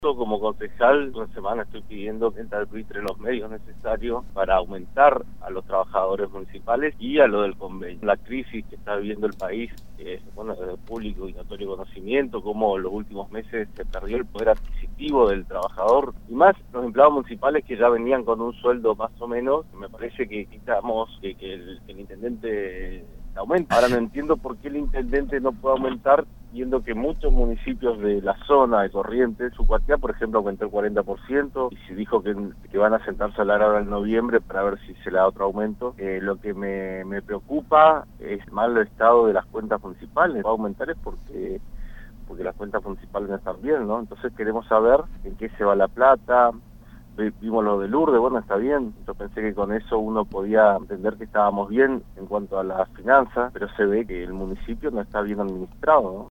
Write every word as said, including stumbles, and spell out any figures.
Como concejal, una semana estoy pidiendo que entre los medios necesarios para aumentar a los trabajadores municipales y a lo del convenio. La crisis que está viviendo el país, eh, bueno, desde el público y notorio conocimiento, cómo en los últimos meses se perdió el poder adquisitivo del trabajador, y más los empleados municipales que ya venían con un sueldo más o menos. Me parece que quitamos que, que, el, que el intendente aumenta. Ahora no entiendo por qué el intendente no puede aumentar, viendo que muchos municipios de la zona de Corrientes, su cuantía, por ejemplo, aumentó el cuarenta por ciento, y se dijo que, que van a sentarse a hablar ahora en noviembre para ver si se le da otro aumento. Eh, lo que me, me preocupa es más el estado de las cuentas municipales. Va a aumentar es porque porque las cuentas municipales no están bien, ¿no? Entonces queremos saber en qué se va la plata. Vimos lo de Lourdes, bueno, está bien. Yo pensé que con eso uno podía entender que estábamos bien en cuanto a las finanzas, pero se ve que el municipio no está bien administrado, ¿no?